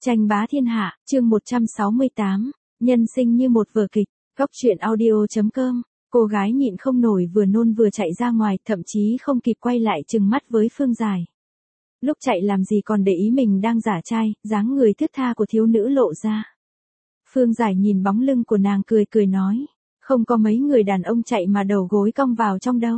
Tranh bá thiên hạ, chương 168, nhân sinh như một vở kịch, góc truyện audio.com, cô gái nhịn không nổi vừa nôn vừa chạy ra ngoài, thậm chí không kịp quay lại trừng mắt với Phương Giải. Lúc chạy làm gì còn để ý mình đang giả trai, dáng người thướt tha của thiếu nữ lộ ra. Phương Giải nhìn bóng lưng của nàng cười cười nói, không có mấy người đàn ông chạy mà đầu gối cong vào trong đâu.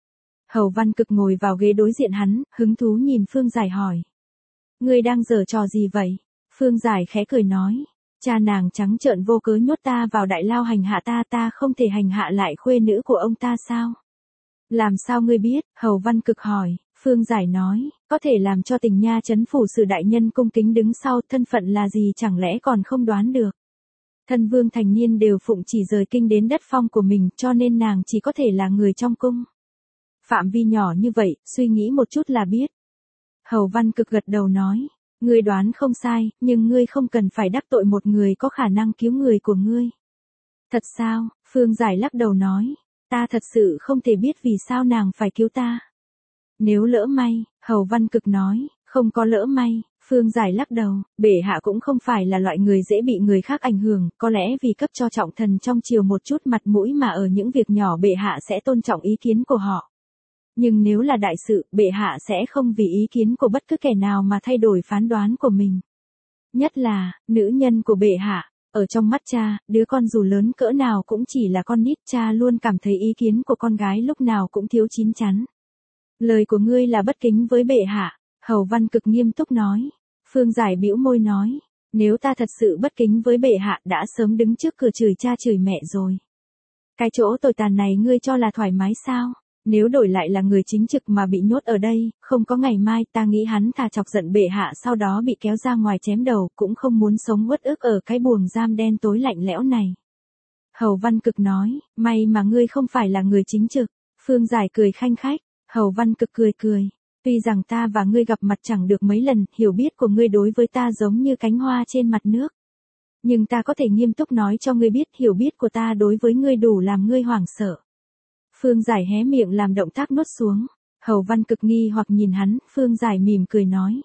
Hầu Văn Cực ngồi vào ghế đối diện hắn, hứng thú nhìn Phương Giải hỏi. Ngươi đang giở trò gì vậy? Phương Giải khẽ cười nói, cha nàng trắng trợn vô cớ nhốt ta vào đại lao hành hạ ta không thể hành hạ lại khuê nữ của ông ta sao? Làm sao ngươi biết? Hầu Văn Cực hỏi. Phương Giải nói, có thể làm cho Tình Nha Trấn phủ sử đại nhân cung kính đứng sau, thân phận là gì chẳng lẽ còn không đoán được. Thân vương thành niên đều phụng chỉ rời kinh đến đất phong của mình, cho nên nàng chỉ có thể là người trong cung. Phạm vi nhỏ như vậy, suy nghĩ một chút là biết. Hầu Văn Cực gật đầu nói, ngươi đoán không sai, nhưng ngươi không cần phải đắc tội một người có khả năng cứu người của ngươi. Thật sao? Phương Giải lắc đầu nói, ta thật sự không thể biết vì sao nàng phải cứu ta. Nếu lỡ may, Hầu Văn Cực nói, không có lỡ may. Phương Giải lắc đầu, bệ hạ cũng không phải là loại người dễ bị người khác ảnh hưởng, có lẽ vì cấp cho trọng thần trong triều một chút mặt mũi mà ở những việc nhỏ bệ hạ sẽ tôn trọng ý kiến của họ. Nhưng nếu là đại sự, bệ hạ sẽ không vì ý kiến của bất cứ kẻ nào mà thay đổi phán đoán của mình. Nhất là, nữ nhân của bệ hạ, ở trong mắt cha, đứa con dù lớn cỡ nào cũng chỉ là con nít, cha luôn cảm thấy ý kiến của con gái lúc nào cũng thiếu chín chắn. Lời của ngươi là bất kính với bệ hạ. Hầu Văn Cực nghiêm túc nói. Phương Giải bĩu môi nói, nếu ta thật sự bất kính với bệ hạ đã sớm đứng trước cửa chửi cha chửi mẹ rồi. Cái chỗ tồi tàn này ngươi cho là thoải mái sao? Nếu đổi lại là người chính trực mà bị nhốt ở đây, không có ngày mai, ta nghĩ hắn thà chọc giận bệ hạ sau đó bị kéo ra ngoài chém đầu, cũng không muốn sống uất ức ở cái buồng giam đen tối lạnh lẽo này. Hầu Văn Cực nói, may mà ngươi không phải là người chính trực. Phương Giải cười khanh khách. Hầu Văn Cực cười cười. Tuy rằng ta và ngươi gặp mặt chẳng được mấy lần, hiểu biết của ngươi đối với ta giống như cánh hoa trên mặt nước. Nhưng ta có thể nghiêm túc nói cho ngươi biết, hiểu biết của ta đối với ngươi đủ làm ngươi hoảng sợ. Phương Giải hé miệng làm động tác nuốt xuống. Hầu Văn Cực nghi hoặc nhìn hắn, Phương Giải mỉm cười nói.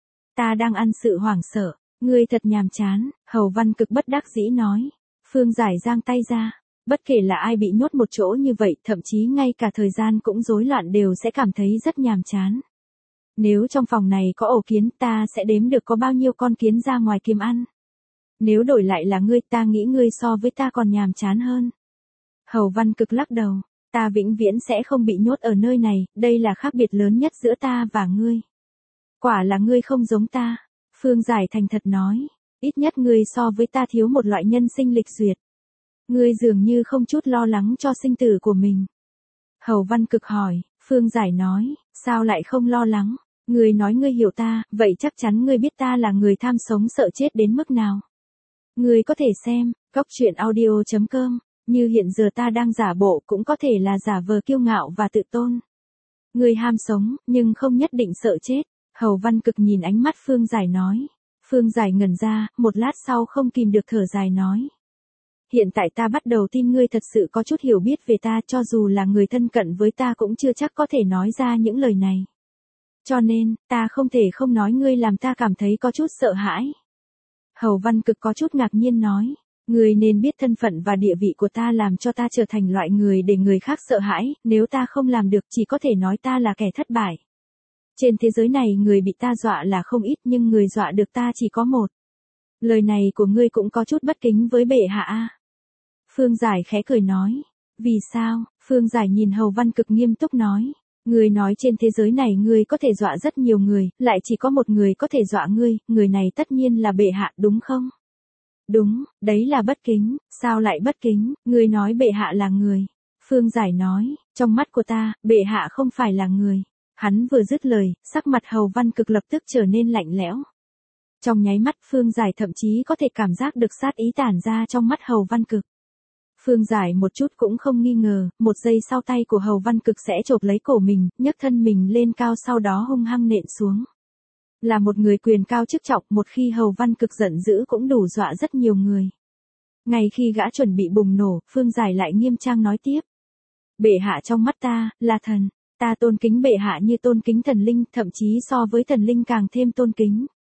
Ta đang ăn sự hoảng sợ, ngươi thật nhàm chán. Hầu Văn Cực bất đắc dĩ nói. Phương Giải giang tay ra. Bất kể là ai bị nhốt một chỗ như vậy, thậm chí ngay cả thời gian cũng rối loạn đều sẽ cảm thấy rất nhàm chán. Nếu trong phòng này có ổ kiến, ta sẽ đếm được có bao nhiêu con kiến ra ngoài kiếm ăn. Nếu đổi lại là ngươi, ta nghĩ ngươi so với ta còn nhàm chán hơn. Hầu Văn Cực lắc đầu, ta vĩnh viễn sẽ không bị nhốt ở nơi này, đây là khác biệt lớn nhất giữa ta và ngươi. Quả là ngươi không giống ta. Phương Giải thành thật nói, ít nhất ngươi so với ta thiếu một loại nhân sinh lịch duyệt. Ngươi dường như không chút lo lắng cho sinh tử của mình. Hầu Văn Cực hỏi, Phương Giải nói, sao lại không lo lắng? Ngươi nói ngươi hiểu ta, vậy chắc chắn ngươi biết ta là người tham sống sợ chết đến mức nào. Ngươi có thể xem, góc truyện audio.com, như hiện giờ ta đang giả bộ cũng có thể là giả vờ kiêu ngạo và tự tôn. Ngươi ham sống, nhưng không nhất định sợ chết. Hầu Văn Cực nhìn ánh mắt Phương Giải nói. Phương Giải ngẩn ra, một lát sau không kìm được thở dài nói. Hiện tại ta bắt đầu tin ngươi thật sự có chút hiểu biết về ta, cho dù là người thân cận với ta cũng chưa chắc có thể nói ra những lời này. Cho nên, ta không thể không nói, ngươi làm ta cảm thấy có chút sợ hãi. Hầu Văn Cực có chút ngạc nhiên nói, ngươi nên biết thân phận và địa vị của ta làm cho ta trở thành loại người để người khác sợ hãi, nếu ta không làm được chỉ có thể nói ta là kẻ thất bại. Trên thế giới này người bị ta dọa là không ít nhưng người dọa được ta chỉ có một. Lời này của ngươi cũng có chút bất kính với bệ hạ a. Phương Giải khẽ cười nói. Vì sao? Phương Giải nhìn Hầu Văn Cực nghiêm túc nói. Ngươi nói trên thế giới này ngươi có thể dọa rất nhiều người, lại chỉ có một người có thể dọa ngươi, người này tất nhiên là bệ hạ đúng không? Đúng, đấy là bất kính, sao lại bất kính, ngươi nói bệ hạ là người. Phương Giải nói, trong mắt của ta, bệ hạ không phải là người. Hắn vừa dứt lời, sắc mặt Hầu Văn Cực lập tức trở nên lạnh lẽo. Trong nháy mắt Phương Giải thậm chí có thể cảm giác được sát ý tản ra trong mắt Hầu Văn Cực. Phương Giải một chút cũng không nghi ngờ, một giây sau tay của Hầu Văn Cực sẽ chộp lấy cổ mình, nhấc thân mình lên cao sau đó hung hăng nện xuống. Là một người quyền cao chức trọng, một khi Hầu Văn Cực giận dữ cũng đủ dọa rất nhiều người. Ngay khi gã chuẩn bị bùng nổ, Phương Giải lại nghiêm trang nói tiếp. Bệ hạ trong mắt ta, là thần, ta tôn kính bệ hạ như tôn kính thần linh, thậm chí so với thần linh càng thêm tôn kính.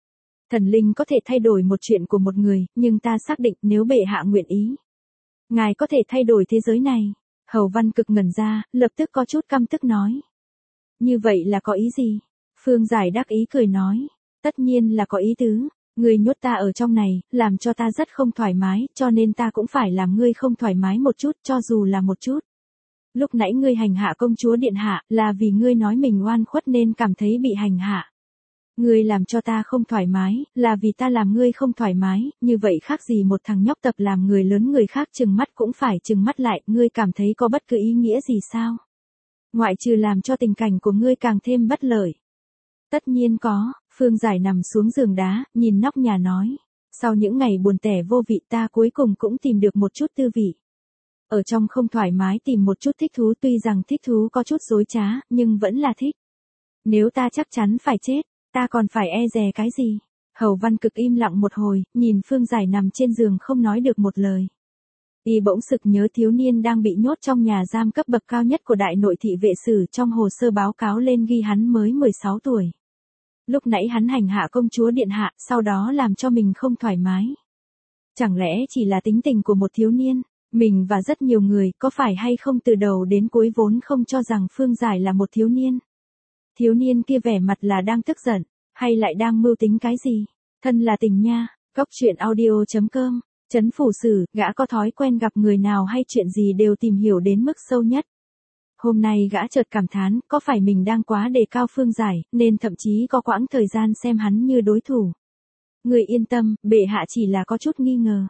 Thần linh có thể thay đổi một chuyện của một người, nhưng ta xác định nếu bệ hạ nguyện ý, ngài có thể thay đổi thế giới này. Hầu Văn Cực ngẩn ra, lập tức có chút căm tức nói. Như vậy là có ý gì? Phương Giải đắc ý cười nói. Tất nhiên là có ý tứ. Ngươi nhốt ta ở trong này, làm cho ta rất không thoải mái, cho nên ta cũng phải làm ngươi không thoải mái một chút, cho dù là một chút. Lúc nãy ngươi hành hạ công chúa điện hạ, là vì ngươi nói mình oan khuất nên cảm thấy bị hành hạ. Ngươi làm cho ta không thoải mái, là vì ta làm ngươi không thoải mái, như vậy khác gì một thằng nhóc tập làm người lớn người khác trừng mắt cũng phải trừng mắt lại, ngươi cảm thấy có bất cứ ý nghĩa gì sao? Ngoại trừ làm cho tình cảnh của ngươi càng thêm bất lợi. Tất nhiên có, Phương Giải nằm xuống giường đá, nhìn nóc nhà nói. Sau những ngày buồn tẻ vô vị ta cuối cùng cũng tìm được một chút tư vị. Ở trong không thoải mái tìm một chút thích thú, tuy rằng thích thú có chút dối trá, nhưng vẫn là thích. Nếu ta chắc chắn phải chết, ta còn phải e dè cái gì? Hầu Văn Cực im lặng một hồi, nhìn Phương Giải nằm trên giường không nói được một lời. Y bỗng sực nhớ thiếu niên đang bị nhốt trong nhà giam cấp bậc cao nhất của Đại Nội thị vệ sử, trong hồ sơ báo cáo lên ghi hắn mới 16 tuổi. Lúc nãy hắn hành hạ công chúa điện hạ, sau đó làm cho mình không thoải mái. Chẳng lẽ chỉ là tính tình của một thiếu niên? Mình và rất nhiều người có phải hay không từ đầu đến cuối vốn không cho rằng Phương Giải là một thiếu niên? Thiếu niên kia vẻ mặt là đang tức giận, hay lại đang mưu tính cái gì? Thân là tình nha, Cóc Truyện Audio.com. Trấn Phủ Sử, gã có thói quen gặp người nào hay chuyện gì đều tìm hiểu đến mức sâu nhất. Hôm nay gã chợt cảm thán, có phải mình đang quá đề cao Phương Giải, nên thậm chí có quãng thời gian xem hắn như đối thủ. Người yên tâm, bệ hạ chỉ là có chút nghi ngờ.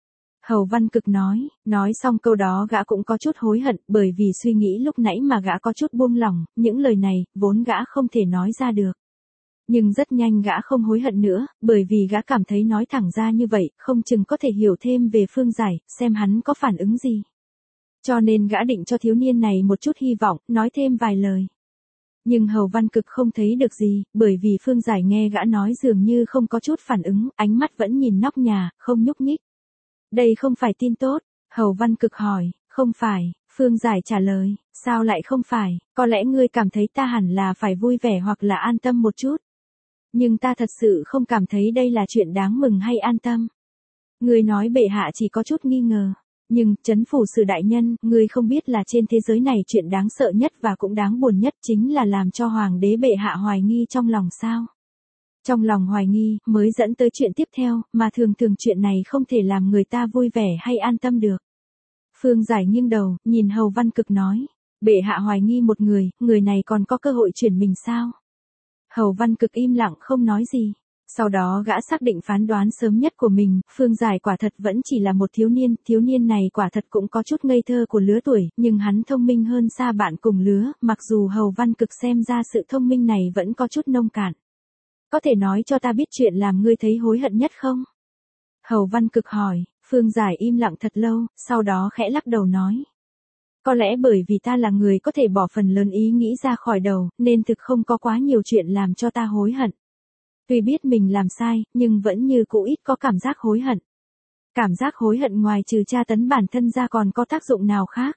Hầu Văn Cực nói xong câu đó gã cũng có chút hối hận, bởi vì suy nghĩ lúc nãy mà gã có chút buông lỏng, những lời này, vốn gã không thể nói ra được. Nhưng rất nhanh gã không hối hận nữa, bởi vì gã cảm thấy nói thẳng ra như vậy, không chừng có thể hiểu thêm về Phương Giải, xem hắn có phản ứng gì. Cho nên gã định cho thiếu niên này một chút hy vọng, nói thêm vài lời. Nhưng Hầu Văn Cực không thấy được gì, bởi vì Phương Giải nghe gã nói dường như không có chút phản ứng, ánh mắt vẫn nhìn nóc nhà, không nhúc nhích. Đây không phải tin tốt, Hầu Văn Cực hỏi, không phải, Phương Giải trả lời, sao lại không phải, có lẽ ngươi cảm thấy ta hẳn là phải vui vẻ hoặc là an tâm một chút. Nhưng ta thật sự không cảm thấy đây là chuyện đáng mừng hay an tâm. Ngươi nói bệ hạ chỉ có chút nghi ngờ. Nhưng, Trấn Phủ Sử đại nhân, ngươi không biết là trên thế giới này chuyện đáng sợ nhất và cũng đáng buồn nhất chính là làm cho Hoàng đế bệ hạ hoài nghi trong lòng sao. Trong lòng hoài nghi, mới dẫn tới chuyện tiếp theo, mà thường thường chuyện này không thể làm người ta vui vẻ hay an tâm được. Phương Giải nghiêng đầu, nhìn Hầu Văn Cực nói. Bệ hạ hoài nghi một người này còn có cơ hội chuyển mình sao? Hầu Văn Cực im lặng không nói gì. Sau đó gã xác định phán đoán sớm nhất của mình, Phương Giải quả thật vẫn chỉ là một thiếu niên này quả thật cũng có chút ngây thơ của lứa tuổi, nhưng hắn thông minh hơn xa bạn cùng lứa, mặc dù Hầu Văn Cực xem ra sự thông minh này vẫn có chút nông cạn. Có thể nói cho ta biết chuyện làm ngươi thấy hối hận nhất không? Hầu Văn Cực hỏi, Phương Giải im lặng thật lâu, sau đó khẽ lắc đầu nói. Có lẽ bởi vì ta là người có thể bỏ phần lớn ý nghĩ ra khỏi đầu, nên thực không có quá nhiều chuyện làm cho ta hối hận. Tuy biết mình làm sai, nhưng vẫn như cũ ít có cảm giác hối hận. Cảm giác hối hận ngoài trừ tra tấn bản thân ra còn có tác dụng nào khác?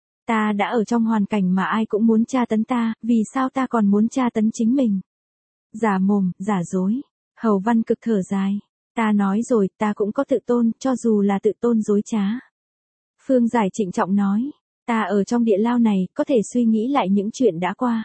Ta đã ở trong hoàn cảnh mà ai cũng muốn tra tấn ta, vì sao ta còn muốn tra tấn chính mình? Giả mồm, giả dối. Hầu Văn Cực thở dài. Ta nói rồi, ta cũng có tự tôn, cho dù là tự tôn dối trá. Phương Giải trịnh trọng nói. Ta ở trong địa lao này, có thể suy nghĩ lại những chuyện đã qua.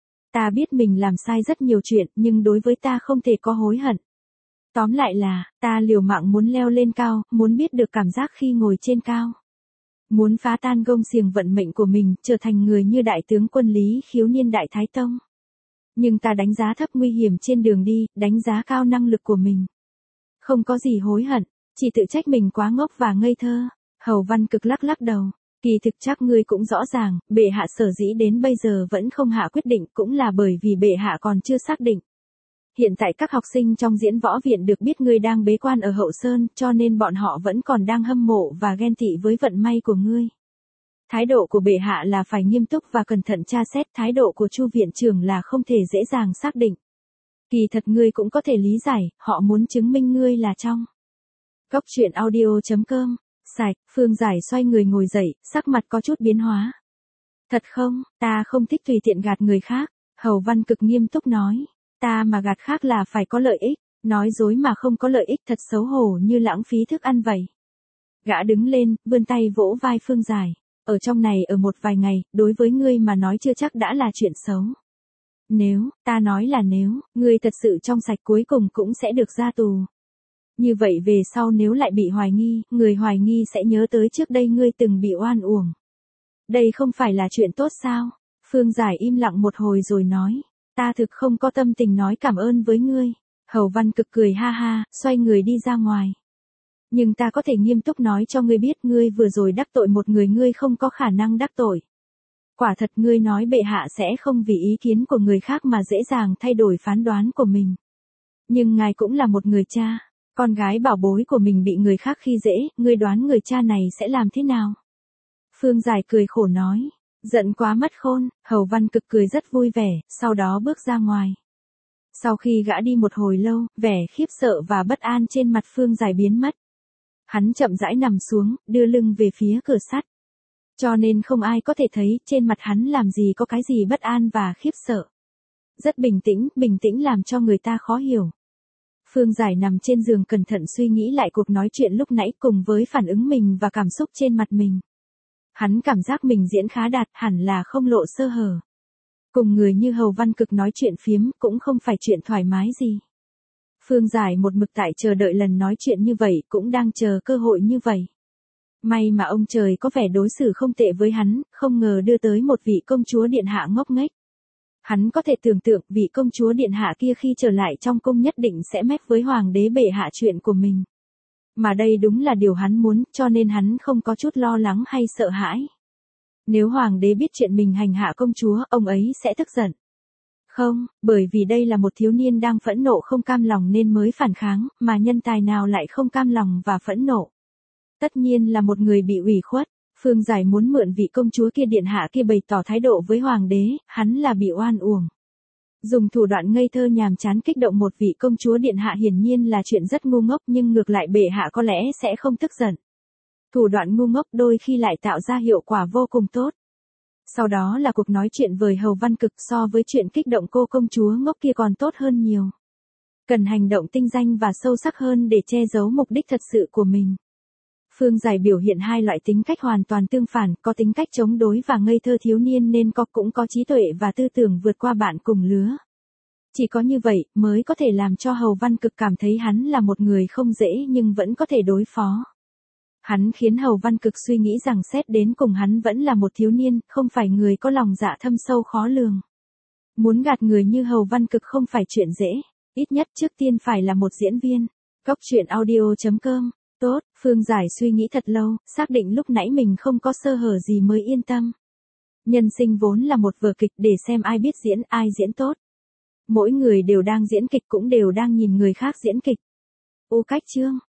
Ta biết mình làm sai rất nhiều chuyện, nhưng đối với ta không thể có hối hận. Tóm lại là, ta liều mạng muốn leo lên cao, muốn biết được cảm giác khi ngồi trên cao. Muốn phá tan gông xiềng vận mệnh của mình, trở thành người như đại tướng quân Lý Khiếu niên Đại Thái Tông. Nhưng ta đánh giá thấp nguy hiểm trên đường đi, đánh giá cao năng lực của mình. Không có gì hối hận, chỉ tự trách mình quá ngốc và ngây thơ. Hầu Văn Cực lắc lắc đầu. Kỳ thực chắc ngươi cũng rõ ràng, bệ hạ sở dĩ đến bây giờ vẫn không hạ quyết định cũng là bởi vì bệ hạ còn chưa xác định. Hiện tại các học sinh trong diễn võ viện được biết ngươi đang bế quan ở Hậu Sơn, cho nên bọn họ vẫn còn đang hâm mộ và ghen tị với vận may của ngươi. Thái độ của bệ hạ là phải nghiêm túc và cẩn thận tra xét, thái độ của Chu viện trưởng là không thể dễ dàng xác định. Kỳ thật ngươi cũng có thể lý giải, họ muốn chứng minh ngươi là trong. Cóc Truyện Audio.com. Sạch, Phương Giải xoay người ngồi dậy, sắc mặt có chút biến hóa. Thật không, ta không thích tùy tiện gạt người khác. Hầu Văn Cực nghiêm túc nói. Ta mà gạt khác là phải có lợi ích. Nói dối mà không có lợi ích thật xấu hổ như lãng phí thức ăn vậy. Gã đứng lên, vươn tay vỗ vai Phương Giải. Ở trong này ở một vài ngày, đối với ngươi mà nói chưa chắc đã là chuyện xấu. Nếu, ta nói là nếu, ngươi thật sự trong sạch cuối cùng cũng sẽ được ra tù. Như vậy về sau nếu lại bị hoài nghi, người hoài nghi sẽ nhớ tới trước đây ngươi từng bị oan uổng. Đây không phải là chuyện tốt sao? Phương Giải im lặng một hồi rồi nói. Ta thực không có tâm tình nói cảm ơn với ngươi. Hầu Văn Cực cười ha ha, xoay người đi ra ngoài. Nhưng ta có thể nghiêm túc nói cho ngươi biết ngươi vừa rồi đắc tội một người ngươi không có khả năng đắc tội. Quả thật ngươi nói bệ hạ sẽ không vì ý kiến của người khác mà dễ dàng thay đổi phán đoán của mình. Nhưng ngài cũng là một người cha, con gái bảo bối của mình bị người khác khi dễ, ngươi đoán người cha này sẽ làm thế nào? Phương Giải cười khổ nói, giận quá mất khôn, Hầu Văn Cực cười rất vui vẻ, sau đó bước ra ngoài. Sau khi gã đi một hồi lâu, vẻ khiếp sợ và bất an trên mặt Phương Giải biến mất. Hắn chậm rãi nằm xuống, đưa lưng về phía cửa sắt. Cho nên không ai có thể thấy trên mặt hắn làm gì có cái gì bất an và khiếp sợ. Rất bình tĩnh làm cho người ta khó hiểu. Phương Giải nằm trên giường cẩn thận suy nghĩ lại cuộc nói chuyện lúc nãy cùng với phản ứng mình và cảm xúc trên mặt mình. Hắn cảm giác mình diễn khá đạt, hẳn là không lộ sơ hở. Cùng người như Hầu Văn Cực nói chuyện phiếm cũng không phải chuyện thoải mái gì. Phương Giải một mực tại chờ đợi lần nói chuyện như vậy, cũng đang chờ cơ hội như vậy. May mà ông trời có vẻ đối xử không tệ với hắn, không ngờ đưa tới một vị công chúa điện hạ ngốc nghếch. Hắn có thể tưởng tượng vị công chúa điện hạ kia khi trở lại trong cung nhất định sẽ mách với hoàng đế bệ hạ chuyện của mình. Mà đây đúng là điều hắn muốn, cho nên hắn không có chút lo lắng hay sợ hãi. Nếu hoàng đế biết chuyện mình hành hạ công chúa, ông ấy sẽ tức giận. Không, bởi vì đây là một thiếu niên đang phẫn nộ không cam lòng nên mới phản kháng, mà nhân tài nào lại không cam lòng và phẫn nộ. Tất nhiên là một người bị ủy khuất. Phương Giải muốn mượn vị công chúa kia điện hạ kia bày tỏ thái độ với hoàng đế, hắn là bị oan uổng. Dùng thủ đoạn ngây thơ nhàm chán kích động một vị công chúa điện hạ hiển nhiên là chuyện rất ngu ngốc, nhưng ngược lại bệ hạ có lẽ sẽ không tức giận. Thủ đoạn ngu ngốc đôi khi lại tạo ra hiệu quả vô cùng tốt. Sau đó là cuộc nói chuyện với Hầu Văn Cực, so với chuyện kích động cô công chúa ngốc kia còn tốt hơn nhiều. Cần hành động tinh danh và sâu sắc hơn để che giấu mục đích thật sự của mình. Phương Giải biểu hiện hai loại tính cách hoàn toàn tương phản, có tính cách chống đối và ngây thơ thiếu niên nên cũng có trí tuệ và tư tưởng vượt qua bạn cùng lứa. Chỉ có như vậy mới có thể làm cho Hầu Văn Cực cảm thấy hắn là một người không dễ nhưng vẫn có thể đối phó. Hắn khiến Hầu Văn Cực suy nghĩ rằng xét đến cùng hắn vẫn là một thiếu niên, không phải người có lòng dạ thâm sâu khó lường. Muốn gạt người như Hầu Văn Cực không phải chuyện dễ, ít nhất trước tiên phải là một diễn viên. Góc truyện audio.com. Tốt, Phương Giải suy nghĩ thật lâu, xác định lúc nãy mình không có sơ hở gì mới yên tâm. Nhân sinh vốn là một vở kịch để xem ai biết diễn, ai diễn tốt. Mỗi người đều đang diễn kịch cũng đều đang nhìn người khác diễn kịch. Cách chương